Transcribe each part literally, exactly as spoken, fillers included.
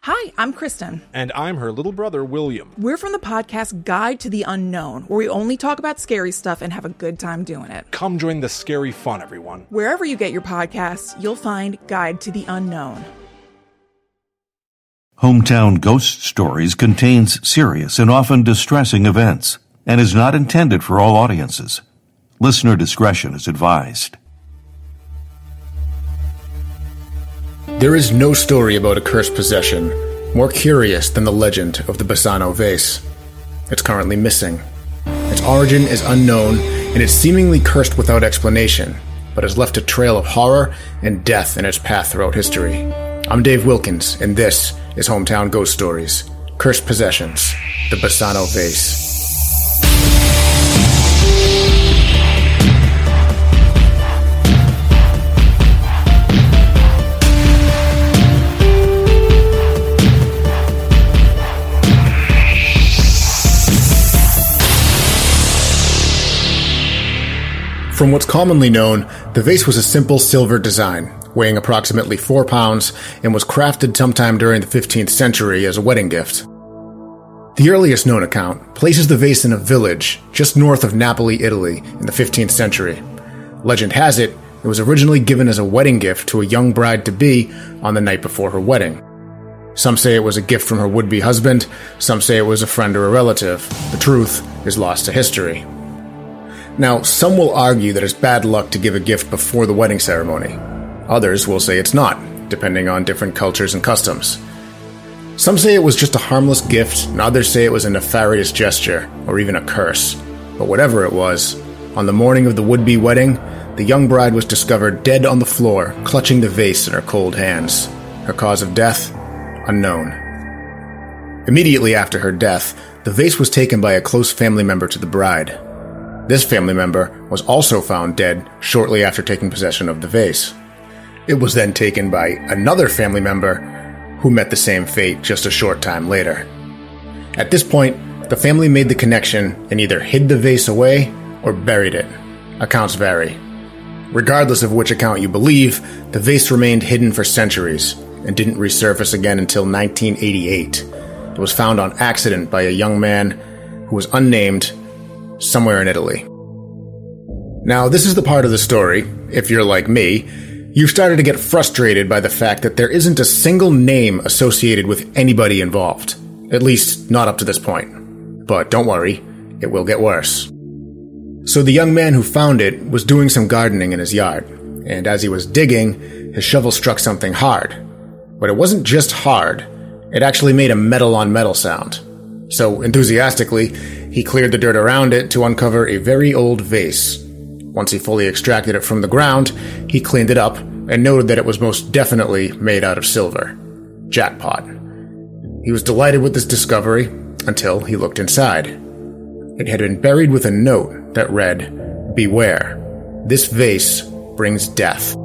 Hi, I'm Kristen. And I'm her little brother, William. We're from the podcast Guide to the Unknown, where we only talk about scary stuff and have a good time doing it. Come join the scary fun, everyone. Wherever you get your podcasts, you'll find Guide to the Unknown. Hometown Ghost Stories contains serious and often distressing events and is not intended for all audiences. Listener discretion is advised. There is no story about a cursed possession more curious than the legend of the Bassano vase. It's currently missing. Its origin is unknown, and it's seemingly cursed without explanation, but has left a trail of horror and death in its path throughout history. I'm Dave Wilkins, and this is Hometown Ghost Stories, Cursed Possessions, the Bassano vase. From what's commonly known, the vase was a simple silver design, weighing approximately four pounds, and was crafted sometime during the fifteenth century as a wedding gift. The earliest known account places the vase in a village just north of Napoli, Italy, in the fifteenth century. Legend has it, it was originally given as a wedding gift to a young bride-to-be on the night before her wedding. Some say it was a gift from her would-be husband, some say it was a friend or a relative. The truth is lost to history. Now, some will argue that it's bad luck to give a gift before the wedding ceremony. Others will say it's not, depending on different cultures and customs. Some say it was just a harmless gift, and others say it was a nefarious gesture, or even a curse. But whatever it was, on the morning of the would-be wedding, the young bride was discovered dead on the floor, clutching the vase in her cold hands. Her cause of death? Unknown. Immediately after her death, the vase was taken by a close family member to the bride. This family member was also found dead shortly after taking possession of the vase. It was then taken by another family member who met the same fate just a short time later. At this point, the family made the connection and either hid the vase away or buried it. Accounts vary. Regardless of which account you believe, the vase remained hidden for centuries and didn't resurface again until nineteen eighty-eight. It was found on accident by a young man who was unnamed somewhere in Italy. Now, this is the part of the story, if you're like me, you've started to get frustrated by the fact that there isn't a single name associated with anybody involved. At least, not up to this point. But don't worry, it will get worse. So the young man who found it was doing some gardening in his yard, and as he was digging, his shovel struck something hard. But it wasn't just hard, it actually made a metal-on-metal sound. So, enthusiastically, he cleared the dirt around it to uncover a very old vase. Once he fully extracted it from the ground, he cleaned it up and noted that it was most definitely made out of silver. Jackpot. He was delighted with this discovery until he looked inside. It had been buried with a note that read, "Beware. This vase brings death."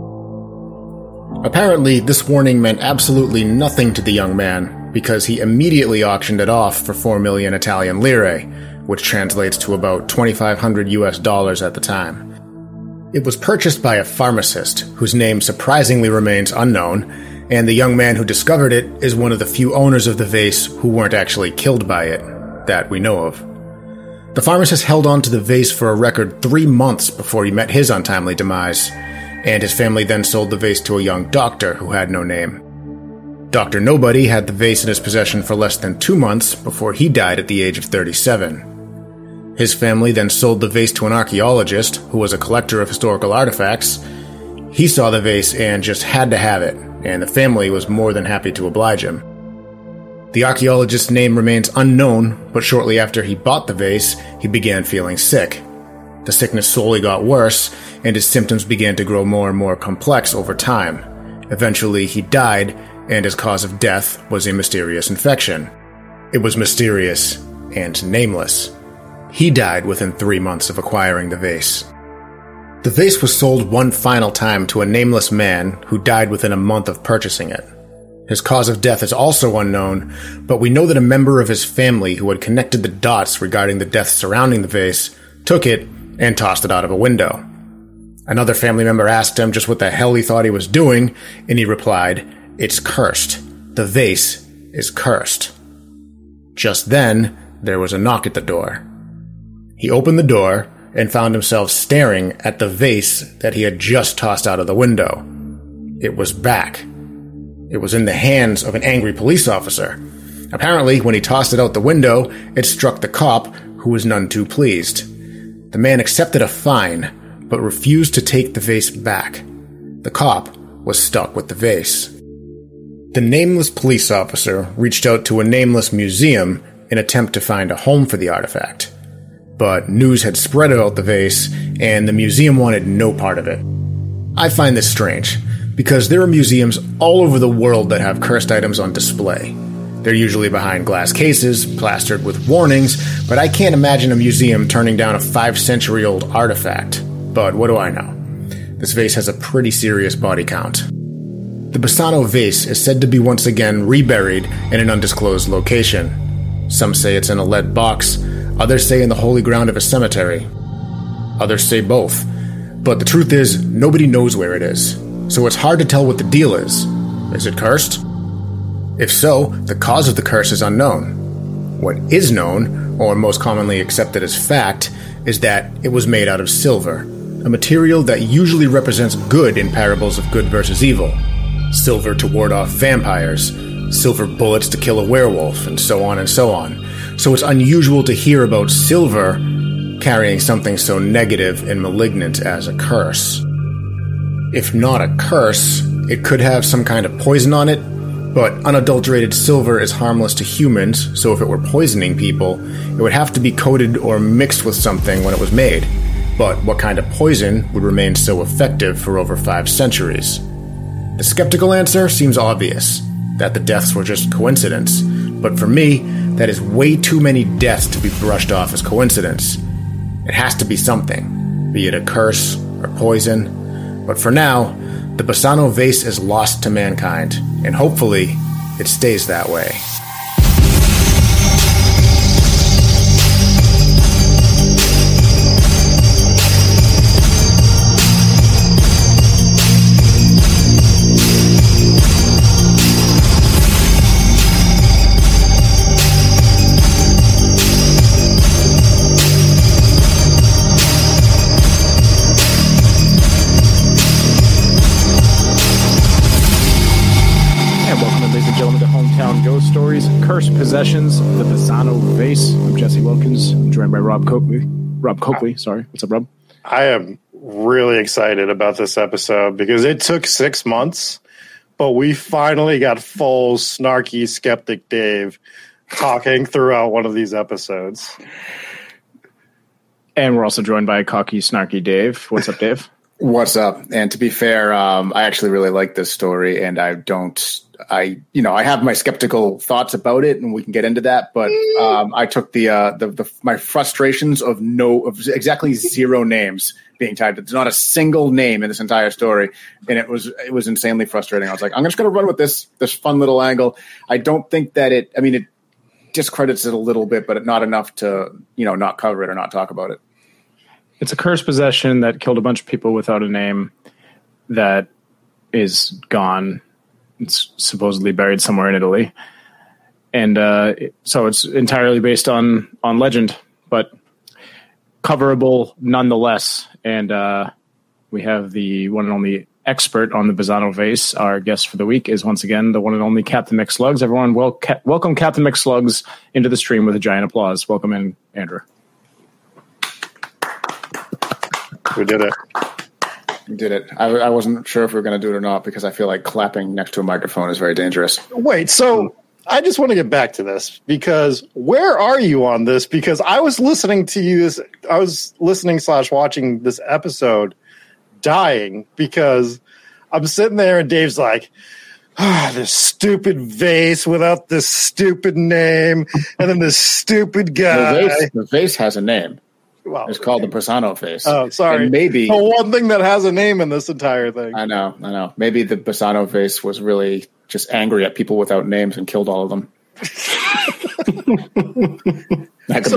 Apparently, this warning meant absolutely nothing to the young man, because he immediately auctioned it off for four million Italian lire, which translates to about twenty-five hundred U S dollars at the time. It was purchased by a pharmacist, whose name surprisingly remains unknown, and the young man who discovered it is one of the few owners of the vase who weren't actually killed by it, that we know of. The pharmacist held on to the vase for a record three months before he met his untimely demise, and his family then sold the vase to a young doctor who had no name. Doctor Nobody had the vase in his possession for less than two months before he died at the age of thirty-seven. His family then sold the vase to an archaeologist who was a collector of historical artifacts. He saw the vase and just had to have it, and the family was more than happy to oblige him. The archaeologist's name remains unknown, but shortly after he bought the vase, he began feeling sick. The sickness slowly got worse, and his symptoms began to grow more and more complex over time. Eventually, he died, and his cause of death was a mysterious infection. It was mysterious and nameless. He died within three months of acquiring the vase. The vase was sold one final time to a nameless man who died within a month of purchasing it. His cause of death is also unknown, but we know that a member of his family who had connected the dots regarding the deaths surrounding the vase took it and tossed it out of a window. Another family member asked him just what the hell he thought he was doing, and he replied, "It's cursed. The vase is cursed. Just then, there was a knock at the door. He opened the door and found himself staring at the vase that he had just tossed out of the window. It was back. It was in the hands of an angry police officer. Apparently, when he tossed it out the window, it struck the cop, who was none too pleased. The man accepted a fine, but refused to take the vase back. The cop was stuck with the vase. The nameless police officer reached out to a nameless museum in an attempt to find a home for the artifact. But news had spread about the vase, and the museum wanted no part of it. I find this strange, because there are museums all over the world that have cursed items on display. They're usually behind glass cases, plastered with warnings, but I can't imagine a museum turning down a five-century-old artifact. But what do I know? This vase has a pretty serious body count. The Bassano vase is said to be once again reburied in an undisclosed location. Some say it's in a lead box, others say in the holy ground of a cemetery. Others say both. But the truth is, nobody knows where it is, so it's hard to tell what the deal is. Is it cursed? If so, the cause of the curse is unknown. What is known, or most commonly accepted as fact, is that it was made out of silver, a material that usually represents good in parables of good versus evil. Silver to ward off vampires, silver bullets to kill a werewolf, and so on and so on. So it's unusual to hear about silver carrying something so negative and malignant as a curse. If not a curse, it could have some kind of poison on it, but unadulterated silver is harmless to humans, so if it were poisoning people, it would have to be coated or mixed with something when it was made. But what kind of poison would remain so effective for over five centuries? The skeptical answer seems obvious, that the deaths were just coincidence. But for me, that is way too many deaths to be brushed off as coincidence. It has to be something, be it a curse or poison. But for now, the Bassano vase is lost to mankind, and hopefully, it stays that way. Stories, Cursed Possessions, the Bassano Vase. I'm Jesse Wilkins. I'm joined by Rob Coakley. Rob Coakley, sorry. What's up, Rob? I am really excited about this episode because it took six months, but we finally got full snarky skeptic Dave talking throughout one of these episodes. And we're also joined by cocky, snarky Dave. What's up, Dave? What's up? And to be fair, um, I actually really like this story, and I don't, I, you know, I have my skeptical thoughts about it, and we can get into that. But um, I took the, uh, the, the, my frustrations of no, of exactly zero names being tied. There's not a single name in this entire story, and it was, it was insanely frustrating. I was like, I'm just going to run with this, this fun little angle. I don't think that it, I mean, it discredits it a little bit, but not enough to, you know, not cover it or not talk about it. It's a cursed possession that killed a bunch of people without a name that is gone. It's supposedly buried somewhere in Italy. And uh, so it's entirely based on, on legend, but coverable nonetheless. And uh, we have the one and only expert on the Bassano vase. Our guest for the week is once again the one and only Captain McSlugs. Everyone, wel- ca- welcome Captain McSlugs into the stream with a giant applause. Welcome in, Andrew. We did it. We did it. I, I wasn't sure if we were going to do it or not because I feel like clapping next to a microphone is very dangerous. Wait, so I just want to get back to this because where are you on this? Because I was listening to you this, I was listening slash watching this episode dying because I'm sitting there and Dave's like, ah, this stupid vase without this stupid name and then this stupid guy. The vase, the vase has a name. Well, it's called the Bassano vase. Oh, sorry. And maybe the one thing that has a name in this entire thing. I know, I know. Maybe the Bassano vase was really just angry at people without names and killed all of them. That could so, be it.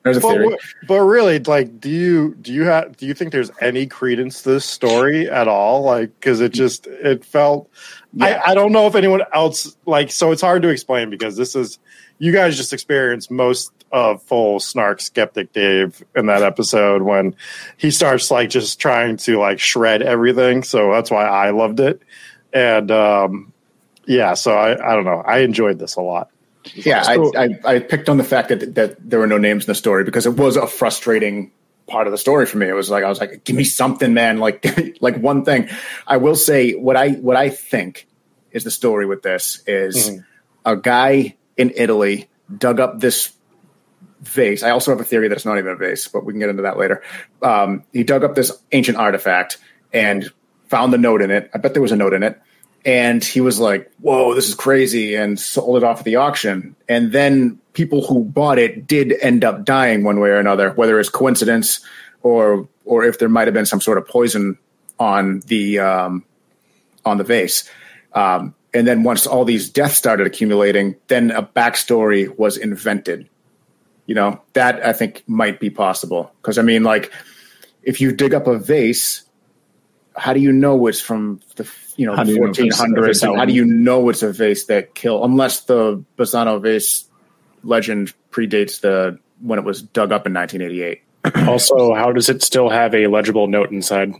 There's a but, theory. but really, like, do you do you have do you think there's any credence to this story at all? Like, because it just it felt. Yeah. I, I don't know if anyone else like. So it's hard to explain because this is you guys just experienced most of full snark skeptic Dave in that episode when he starts like just trying to like shred everything. So that's why I loved it, and um, yeah. So I I don't know. I enjoyed this a lot. Yeah, I, I I picked on the fact that that there were no names in the story because it was a frustrating part of the story for me. It was like I was like, give me something, man, like like one thing. I will say what I what I think is the story with this is mm-hmm. a guy in Italy dug up this vase. I also have a theory that it's not even a vase, but we can get into that later. Um, he dug up this ancient artifact and found the note in it. I bet there was a note in it. And he was like, whoa, this is crazy, and sold it off at the auction. And then people who bought it did end up dying one way or another, whether it's coincidence or or if there might have been some sort of poison on the um, on the vase. Um, and then once all these deaths started accumulating, then a backstory was invented. You know, that I think might be possible. Because, I mean, like, if you dig up a vase, how do you know it's from the you know the fourteen hundreds? And how do you know it's a vase that killed? Unless the Bassano vase legend predates the when it was dug up in nineteen eighty-eight. Also, how does it still have a legible note inside?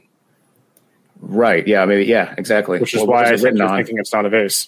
Right. Yeah. Maybe. Yeah. Exactly. Which is well, why I think you're on? thinking it's not a vase.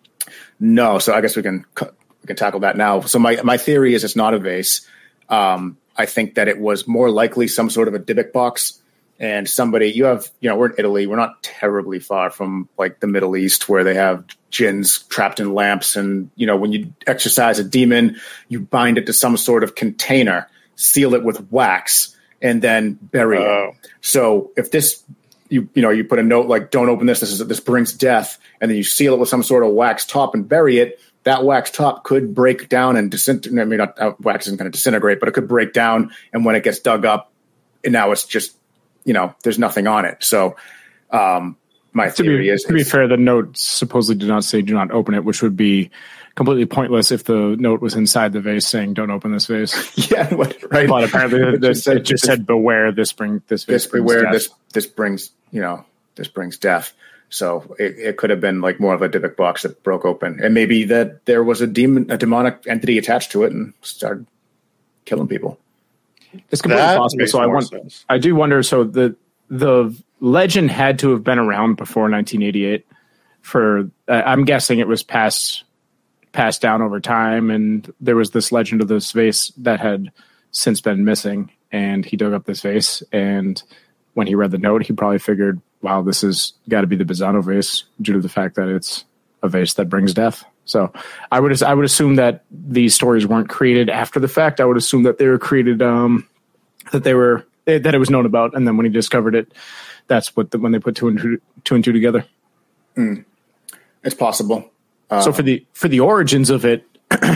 No. So I guess we can we can tackle that now. So my my theory is it's not a vase. Um, I think that it was more likely some sort of a Dybbuk box. And somebody, you have, you know, we're in Italy. We're not terribly far from like the Middle East where they have jinns trapped in lamps. And, you know, when you exorcise a demon, you bind it to some sort of container, seal it with wax, and then bury oh. it. So if this, you you know, you put a note like, don't open this, this is this brings death. And then you seal it with some sort of wax top and bury it. That wax top could break down and disintegrate. I mean, not, uh, wax isn't going to disintegrate, but it could break down. And when it gets dug up, and now it's just, you know, there's nothing on it. So um, my to theory be, is... To be fair, the note supposedly did not say do not open it, which would be completely pointless if the note was inside the vase saying don't open this vase. yeah, right. But apparently it, just it said, just said beware, this, bring, this vase this brings beware, death. this this brings, you know, this brings death. So it, it could have been like more of a Dybbuk box that broke open. And maybe that there was a demon, a demonic entity attached to it and started killing people. It's completely That possible. makes So I more want, sense. I do wonder. So the the legend had to have been around before nineteen eighty-eight. For uh, I'm guessing it was passed passed down over time, and there was this legend of this vase that had since been missing. And he dug up this vase, and when he read the note, he probably figured, "Wow, this has got to be the Bassano vase," due to the fact that it's a vase that brings death. So I would I would assume that these stories weren't created after the fact. I would assume that they were created um, that they were that it was known about, and then when he discovered it, that's what the, when they put two and two, two and two together. Mm. It's possible. Uh, so for the for the origins of it,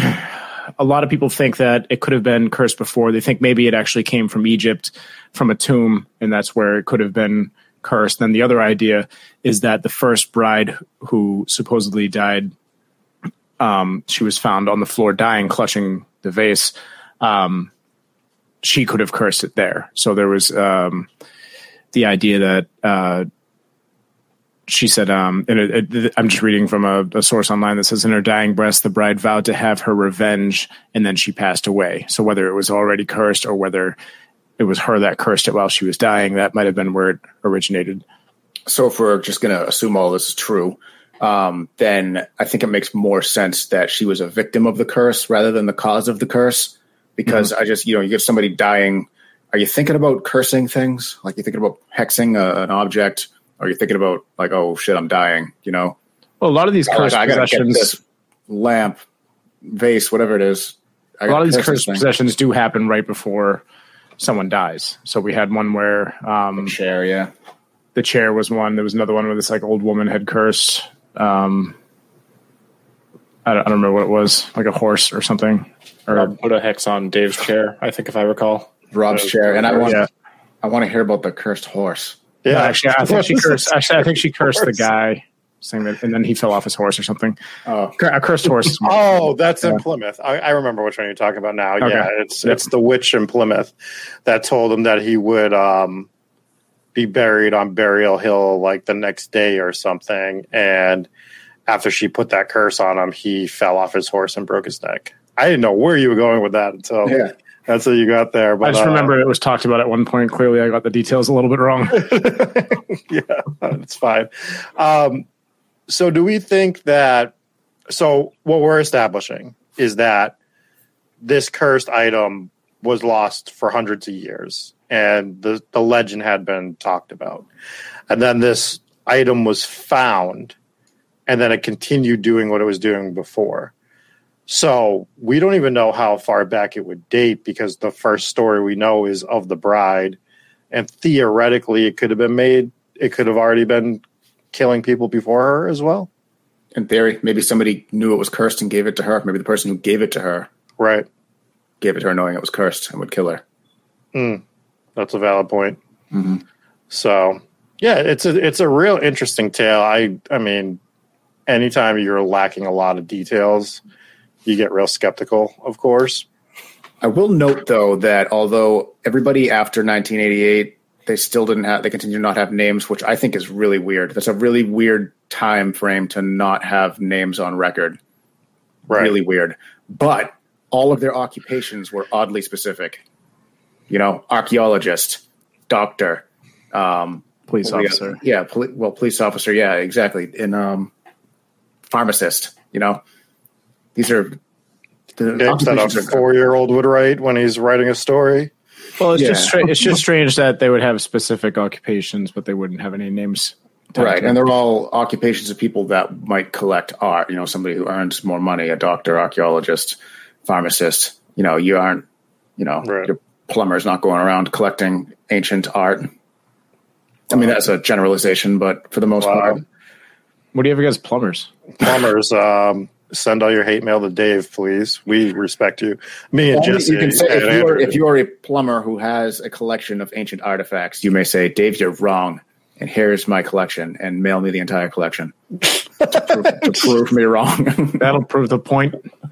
a lot of people think that it could have been cursed before. They think maybe it actually came from Egypt, from a tomb, and that's where it could have been cursed. Then the other idea is that the first bride who supposedly died, um, she was found on the floor dying, clutching the vase. Um, she could have cursed it there. So there was um, the idea that uh, she said, um, and it, it, I'm just reading from a, a source online that says, in her dying breath, the bride vowed to have her revenge, and then she passed away. So whether it was already cursed or whether it was her that cursed it while she was dying, that might have been where it originated. So if we're just going to assume all this is true, um, then I think it makes more sense that she was a victim of the curse rather than the cause of the curse. Because mm-hmm. I just, you know, you get somebody dying. Are you thinking about cursing things? Like, you're thinking about hexing a, an object? Or are you thinking about, like, oh, shit, I'm dying, you know? Well, a lot of these cursed like, possessions, this lamp, vase, whatever it is. I a lot of these cursed thing. possessions do happen right before someone dies. So we had one where um, the chair, yeah, the chair was one. There was another one where this like old woman had cursed. Um, I, don't, I don't remember what it was, like a horse or something. Or Rob put a hex on Dave's chair, I think, if I recall. Rob's chair, and I want, yeah. I want to hear about the cursed horse. Yeah, no, actually, I think she cursed. Actually, I think she cursed the guy. saying that, and then he fell off his horse or something. Oh. A cursed horse. Oh, that's in Yeah. Plymouth. I, I remember which one you're talking about now. Okay. Yeah, it's Yep. it's the witch in Plymouth that told him that he would um, be buried on Burial Hill like the next day or something. And after she put that curse on him, he fell off his horse and broke his neck. I didn't know where you were going with that until Yeah. that's what you got there. But I just uh, remember it was talked about at one point. Clearly, I got the details a little bit wrong. yeah, it's fine. Um, so do we think that, so what we're establishing is that this cursed item was lost for hundreds of years and the, the legend had been talked about. And then this item was found and then it continued doing what it was doing before. So we don't even know how far back it would date because the first story we know is of the bride. And theoretically, it could have been made. It could have already been killing people before her as well. In theory, maybe somebody knew it was cursed and gave it to her. Maybe the person who gave it to her Right. gave it to her knowing it was cursed and would kill her. Mm, that's a valid point. Mm-hmm. So, yeah, it's a it's a real interesting tale. I I mean, anytime you're lacking a lot of details, you get real skeptical, of course. I will note, though, that although everybody after nineteen eighty-eight, they still didn't have, they continue to not have names, which I think is really weird. That's a really weird time frame to not have names on record. Right. Really weird. But all of their occupations were oddly specific. You know, archaeologist, doctor, um, Police what do we officer. got? Yeah, poli- well, police officer. Yeah, exactly. And um, pharmacist. You know, these are the Games that occupations a are- four-year-old would write when he's writing a story. Well, it's Yeah. just stra- it's just strange that they would have specific occupations, but they wouldn't have any names. tagged Right, to and them. they're all occupations of people that might collect art. You know, somebody who earns more money, a doctor, archaeologist, pharmacist. You know, you aren't, you know, Right. your plumber's not going around collecting ancient art. I mean, that's a generalization, but for the most Wow. part, What do you have against plumbers? Plumbers, um, send all your hate mail to Dave, please. We respect you. Me and only Jesse. you can say and if you are Andrew. if you are a plumber who has a collection of ancient artifacts, you may say, "Dave, you're wrong, and here's my collection," and mail me the entire collection to, prove, to prove me wrong. That'll prove the point.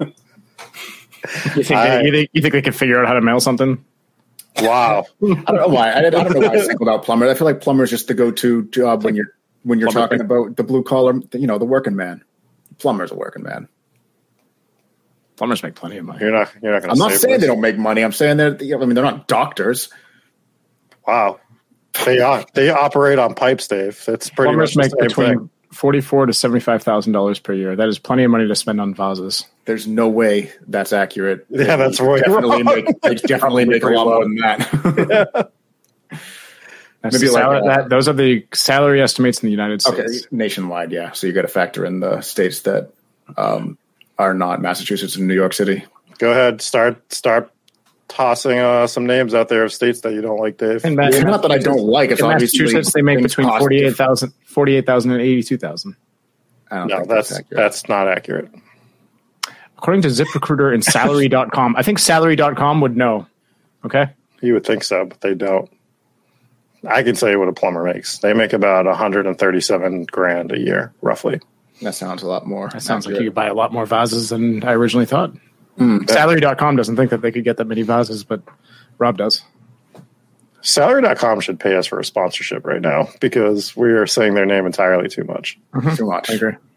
You think, I- they, you, think you think they can figure out how to mail something? Wow. I don't know why. I, I don't know why I singled out plumber. I feel like plumber is just the go-to job when you're when you're Plumber. talking about the blue collar, you know, the working man. Plumber's a working man. Plumbers make plenty of money. You're not you're not going I'm to not saying they don't make money. I'm saying that, I mean, they're not doctors. Wow. They are, they operate on pipes, Dave. That's pretty Plumbers much make the same between thing. forty-four to seventy-five thousand dollars per year. That is plenty of money to spend on vases. There's no way that's accurate. Yeah, that's They right. Definitely make, they definitely make a lot more than that. That's Maybe the like sal- a- that, those are the salary estimates in the United Okay, States. nationwide, yeah. So you got to factor in the states that um, are not Massachusetts and New York City. Go ahead, start start tossing uh, some names out there of states that you don't like, Dave. In It's not that I don't like. It's in obviously Massachusetts, they make things between cost forty-eight different. thousand forty-eight thousand and eighty-two thousand. I don't No, think that's that's accurate. that's not accurate. According to ZipRecruiter and salary dot com, I think salary dot com would know. Okay. You would think so, but they don't. I can tell you what a plumber makes. They make about one hundred thirty-seven grand a year, roughly. That sounds a lot more. That sounds like accurate. you could buy a lot more vases than I originally thought. salary dot com doesn't think that they could get that many vases, but Rob does. Salary dot com should pay us for a sponsorship right now because we are saying their name entirely too much. too much. I agree. Too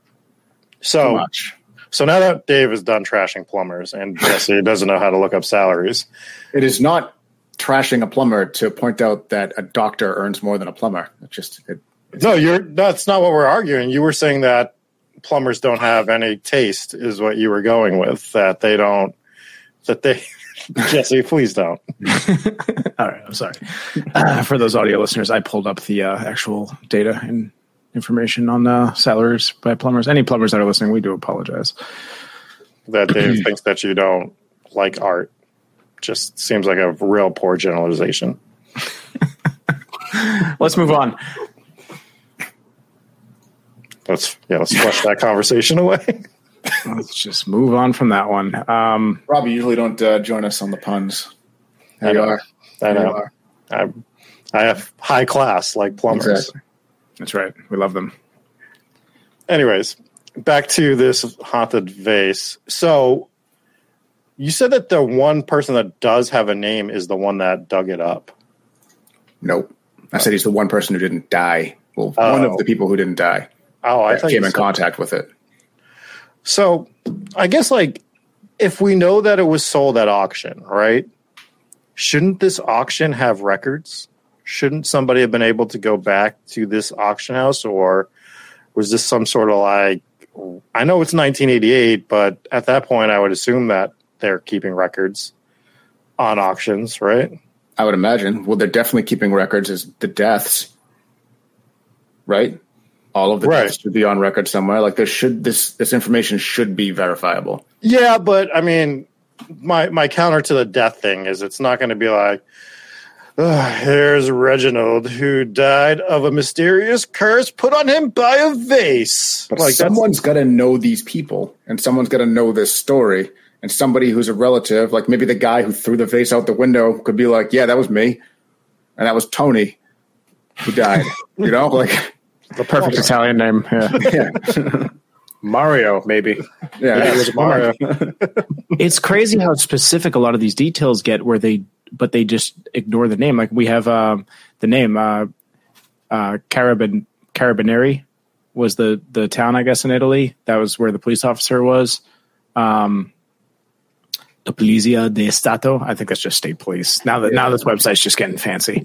So, much. so now that Dave is done trashing plumbers and Jesse doesn't know how to look up salaries, It is not trashing a plumber to point out that a doctor earns more than a plumber. It's just it, no, you're that's not what we're arguing. You were saying that plumbers don't have any taste, is what you were going with. That they don't. That they. Jesse, please don't. All right, I'm sorry. Uh, for those audio listeners, I pulled up the uh, actual data and information on uh, salaries by plumbers. Any plumbers that are listening, we do apologize. That Dave thinks that you don't like art. Just seems like a real poor generalization. Let's move on. Let's yeah, let's flush that conversation away. Let's just move on from that one. Um, Rob, you usually don't uh, join us on the puns. There I you know. are. I There you know. are. I I have high class like plumbers. Exactly. that's right. We love them. anyways, back to this haunted vase. So you said that the one person that does have a name is the one that dug it up. Nope. I said he's the one person who didn't die. Well, oh. one of the people who didn't die. Oh, I that came in contact with it. So I guess, like, if we know that it was sold at auction, right? Shouldn't this auction have records? Shouldn't somebody have been able to go back to this auction house, or was this some sort of like, I know it's nineteen eighty-eight, but at that point I would assume that they're keeping records on auctions, right? I would imagine. Well, they're definitely keeping records as the deaths, right? All of the right. deaths should be on record somewhere. Like there should, this, this information should be verifiable. Yeah. But I mean, my, my counter to the death thing is it's not going to be like, oh, here's Reginald who died of a mysterious curse put on him by a vase. But like someone's got to know these people, and someone's got to know this story. And somebody who's a relative, like maybe the guy who threw the vase out the window, could be like, yeah, that was me. And that was Tony who died. You know, like the perfect Italian name. Yeah. yeah. Mario, maybe. Yeah, maybe it was Mario. It's crazy how specific a lot of these details get where they, but they just ignore the name. Like we have um, the name, uh, uh, Carabin, Carabinieri was the, the town, I guess, in Italy. That was where the police officer was. Um, The Polizia di Stato. I think that's just state police. Now that yeah. now this website's just getting fancy.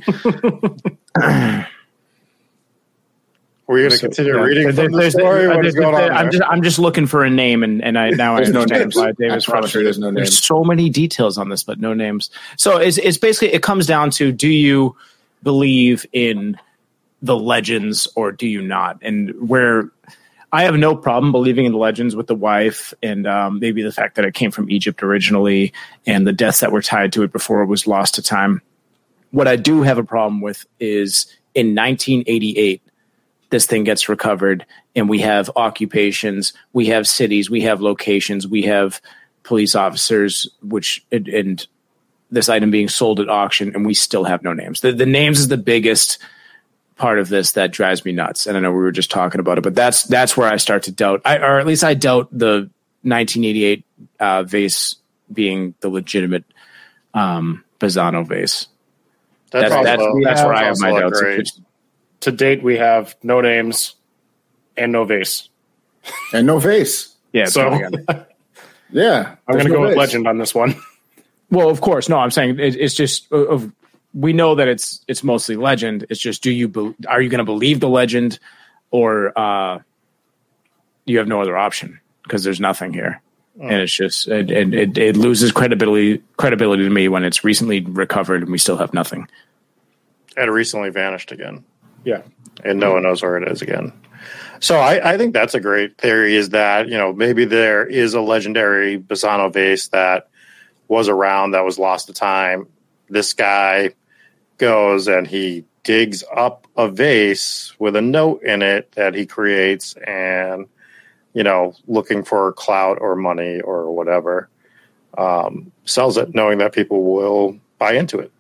Were you going to so, continue yeah. reading there, from the story? What is going on I'm just I'm just looking for a name, and, and I now there's I understand no why David's frustrated. There's no names. There's so many details on this, but no names. So it's it's basically it comes down to, do you believe in the legends or do you not? And where I have no problem believing in the legends with the wife, and um, maybe the fact that it came from Egypt originally and the deaths that were tied to it before it was lost to time. What I do have a problem with is in nineteen eighty-eight, this thing gets recovered and we have occupations, we have cities, we have locations, we have police officers, which and, and this item being sold at auction, and we still have no names. The, the names is the biggest part of this that drives me nuts. And I know we were just talking about it, but that's that's where I start to doubt, I, or at least I doubt the nineteen eighty-eight uh, vase being the legitimate um, Bazzano vase. That's, that's, that's, also, that's where I have my doubts. Great. To date, we have no names and no vase. And no vase. Yeah. So, yeah. I'm going to no go vase. with legend on this one. Well, of course. No, I'm saying it, it's just uh, of. We know that it's it's mostly legend. It's just, do you be, are you going to believe the legend, or uh, you have no other option because there's nothing here, oh. and it's just it, it, it, it loses credibility credibility to me when it's recently recovered and we still have nothing. And recently vanished again. Yeah, and no one knows where it is again. So I, I think that's a great theory. Is that, you know, maybe there is a legendary Bazzano vase that was around that was lost to time. This guy goes and he digs up a vase with a note in it that he creates, and, you know, looking for clout or money or whatever, um, sells it knowing that people will buy into it.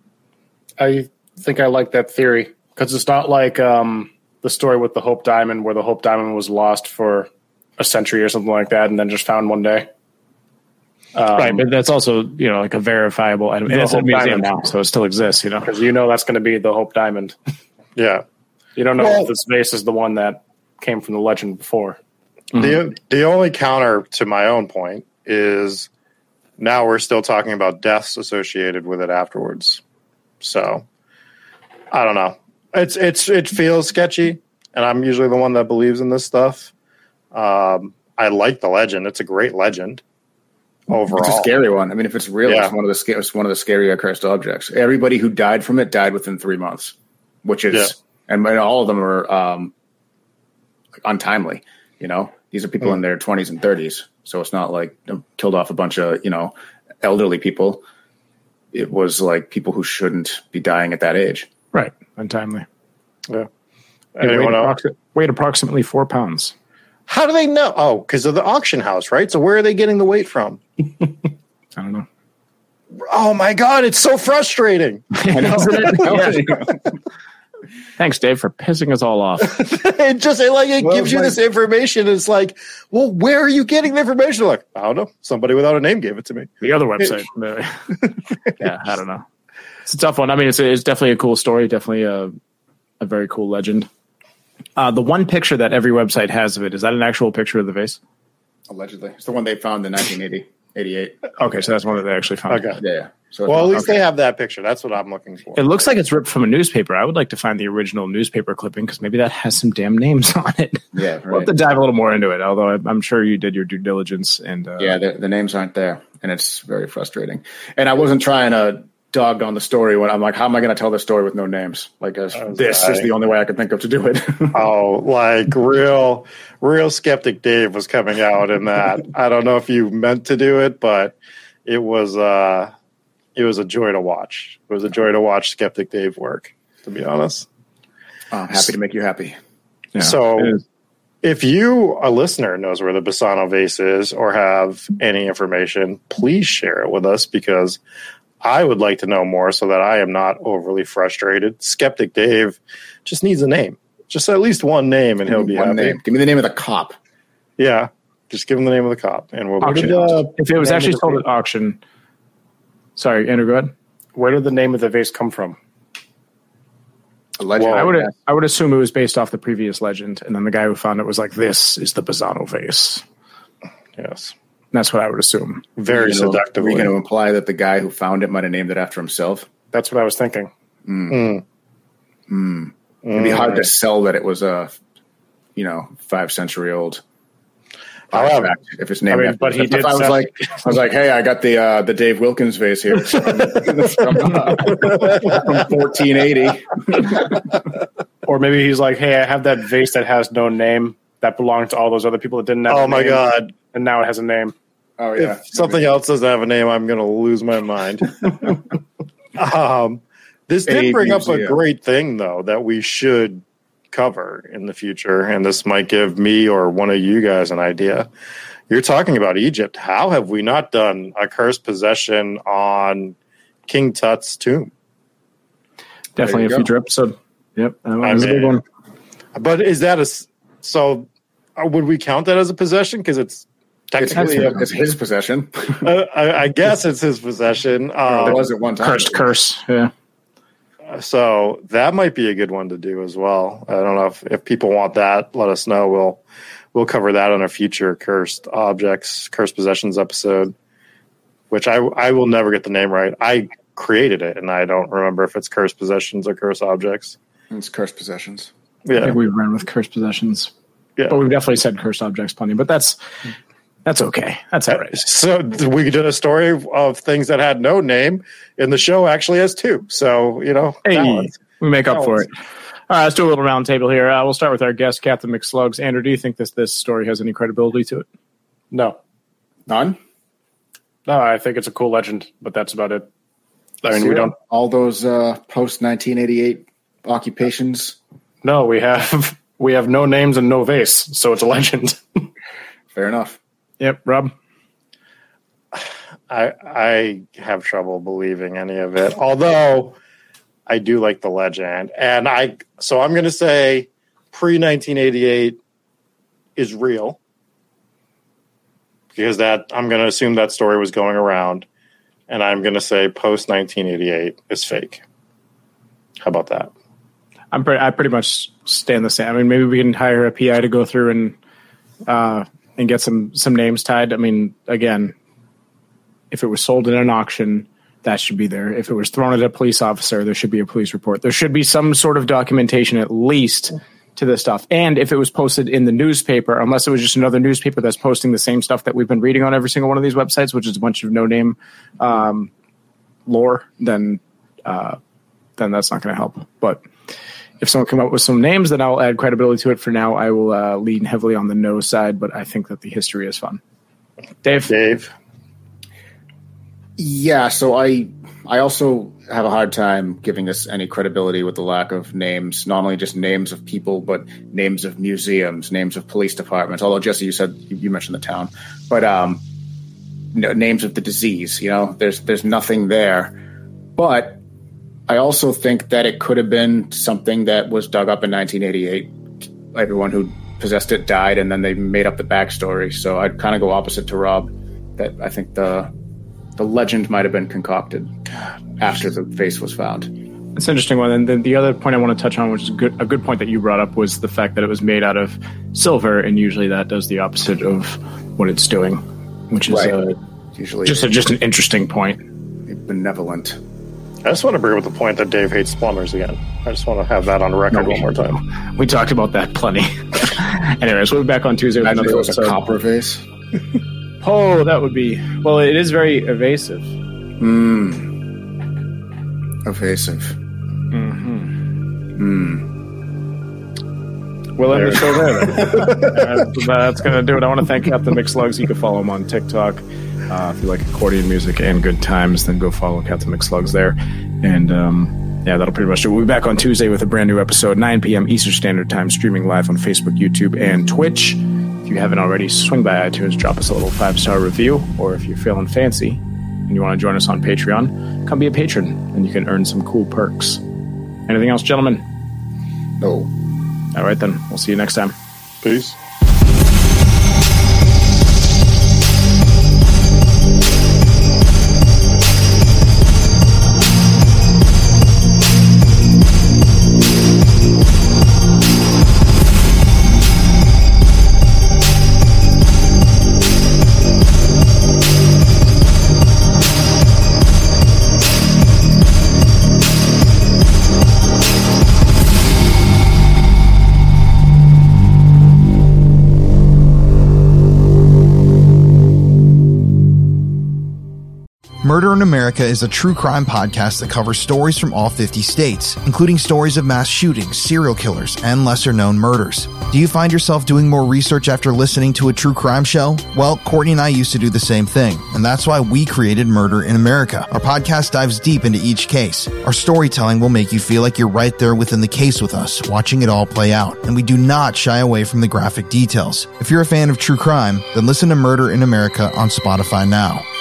I think I like that theory because it's not like um, the story with the Hope Diamond, where the Hope Diamond was lost for a century or something like that and then just found one day. Um, right, but that's also, you know, like a verifiable item. And it's a museum now, so it still exists, you know. Because you know that's going to be the Hope Diamond. Yeah. You don't know well, if this vase is the one that came from the legend before. The mm-hmm. the only counter to my own point is now we're still talking about deaths associated with it afterwards. So I don't know. It's it's it feels sketchy, and I'm usually the one that believes in this stuff. Um, I like the legend; it's a great legend. Overall, it's a scary one. I mean, if it's real, yeah. it's one of the it's one of the scarier cursed objects. Everybody who died from it died within three months, which is, yeah. and all of them are um, untimely. You know, these are people mm. in their twenties and thirties, so it's not like you know, killed off a bunch of you know elderly people. It was like people who shouldn't be dying at that age. Right, untimely. Yeah. Weighed, approxi- weighed approximately four pounds. How do they know? Oh, because of the auction house, right? So where are they getting the weight from? I don't know. Oh my God, it's so frustrating. I know. Thanks, Dave, for pissing us all off. It just it, like it Well, gives you my- this information. It's like, well, where are you getting the information? Like, I don't know. Somebody without a name gave it to me. The other website. Yeah, I don't know. It's a tough one. I mean, it's, it's definitely a cool story. Definitely a, a very cool legend. Uh, the one picture that every website has of it, is that an actual picture of the vase? Allegedly. It's the one they found in nineteen eighty-eight. Okay, so that's one that they actually found. Okay. Yeah, yeah. So it's Well, at not- least they have that picture. That's what I'm looking for. It looks like it's ripped from a newspaper. I would like to find the original newspaper clipping because maybe that has some damn names on it. Yeah, We'll have right. to dive a little more into it, although I- I'm sure you did your due diligence. And uh, Yeah, the, the names aren't there, and it's very frustrating. And I wasn't trying to dog on the story when I'm like, how am I going to tell this story with no names? Like, as, this is the only way I could think of to do it. Oh, like real, real skeptic Dave was coming out in that. I don't know if you meant to do it, but it was uh, it was a joy to watch. It was a joy to watch Skeptic Dave work, to be honest. Oh, I'm happy to make you happy. yeah, So- it is. If you, a listener, knows where the Bassano vase is or have any information, please share it with us because I would like to know more so that I am not overly frustrated. Skeptic Dave just needs a name. Just at least one name and he'll be One happy. name. Give me the name of the cop. Yeah. Just give him the name of the cop and we'll Auction. be Uh, If it was name actually of the sold vase- at auction. Sorry, Andrew, go ahead. Where did the name of the vase come from? Allegedly. I would yeah. I would assume it was based off the previous legend, and then the guy who found it was like, "This is the Bassano vase." Yes. That's what I would assume. Very You know, seductively. Are you going to imply that the guy who found it might have named it after himself? That's what I was thinking. Mm. It'd be hard to sell that it was a, you know, five century old. However, artifact if it's named I mean, after but he if did I was sell- like, I was like, hey, I got the uh, the Dave Wilkins vase here from, from fourteen eighty. Or maybe he's like, hey, I have that vase that has no name that belonged to all those other people that didn't have a oh my name, God. and now it has a name. Oh yeah, If something else doesn't have a name, I'm going to lose my mind. um, this did A bring up a museum. great thing, though, that we should cover in the future. And this might give me or one of you guys an idea. You're talking about Egypt. How have we not done a cursed possession on King Tut's tomb? Definitely a go. future episode. Yep, that I was a big mean- one. But is that a s- so? uh, Would we count that as a possession? Because it's it's, technically, his, it's his possession. uh, I, I guess it's his possession. Um, it was at one time. Cursed curse. Yeah. So that might be a good one to do as well. I don't know if, if people want that, let us know. We'll we'll cover that on a future cursed objects, cursed possessions episode, which I I will never get the name right. I created it and I don't remember if it's cursed possessions or cursed objects. It's cursed possessions. I Yeah. think we've run with cursed possessions. Yeah. But we've definitely said cursed objects plenty, but that's that's okay. That's all right. So we did a story of, of things that had no name, and the show actually has two. So, you know, Hey, balance. we make up for Balance. it. All right, let's do a little round table here. Uh, we'll start with our guest, Captain McSlugs. Andrew, do you think this this story has any credibility to it? No. None. No, I think it's a cool legend, but that's about it. I mean, we don't. all those uh, post nineteen eighty-eight occupations. No, we have we have no names and no vase, so it's a legend. Fair enough. Yep, Rob. I I have trouble believing any of it. Although I do like the legend. And I so I'm gonna say pre nineteen eighty-eight is real. Because that I'm gonna assume that story was going around. And I'm gonna say post nineteen eighty-eight is fake. How about that? I'm pretty, I pretty much stand the same. I mean, maybe we can hire a P I to go through and uh, and get some some names tied. I mean, again, if it was sold in an auction, that should be there. If it was thrown at a police officer, there should be a police report. There should be some sort of documentation at least to this stuff. And if it was posted in the newspaper, unless it was just another newspaper that's posting the same stuff that we've been reading on every single one of these websites, which is a bunch of no-name um, lore, then uh, then that's not going to help. But if someone come up with some names, then I'll add credibility to it. For now, I will uh, lean heavily on the no side, but I think that the history is fun. Dave? Dave. Yeah, so I I also have a hard time giving this any credibility with the lack of names, not only just names of people, but names of museums, names of police departments. Although, Jesse, you said you, you mentioned the town, but um, you know, names of the disease. You know, there's there's nothing there. But I also think that it could have been something that was dug up in nineteen eighty-eight. Everyone who possessed it died, and then they made up the backstory. So I'd kind of go opposite to Rob. That I think the the legend might have been concocted after the face was found. It's an interesting one. And then the other point I want to touch on, which is a good, a good point that you brought up, was the fact that it was made out of silver, and usually that does the opposite of what it's doing, which is Right. uh, Usually just a, just an interesting point. benevolent. I just want to bring up the point that Dave hates plumbers again. I just want to have that on record No, one more time. We talked about that plenty. Anyways, we'll be back on Tuesday with Imagine if another it was a episode. copper vase. Oh, that would be... Well, it is very evasive. Hmm. Evasive. We'll end the show there. Then. that's that's going to do it. I want to thank Captain McSlugs. You can follow him on TikTok. Uh, if you like accordion music and good times, then go follow Captain McSlugs there. And um, yeah, that'll pretty much do it. We'll be back on Tuesday with a brand new episode, nine p.m. Eastern Standard Time, streaming live on Facebook, YouTube, and Twitch. If you haven't already, swing by iTunes, drop us a little five-star review. Or if you're feeling fancy and you want to join us on Patreon, come be a patron and you can earn some cool perks. Anything else, gentlemen? No. All right, then. We'll see you next time. Peace. Murder in America is a true crime podcast that covers stories from all fifty states, including stories of mass shootings, serial killers, and lesser-known murders. Do you find yourself doing more research after listening to a true crime show? Well, Courtney and I used to do the same thing, and that's why we created Murder in America. Our podcast dives deep into each case. Our storytelling will make you feel like you're right there within the case with us, watching it all play out, and we do not shy away from the graphic details. If you're a fan of true crime, then listen to Murder in America on Spotify now.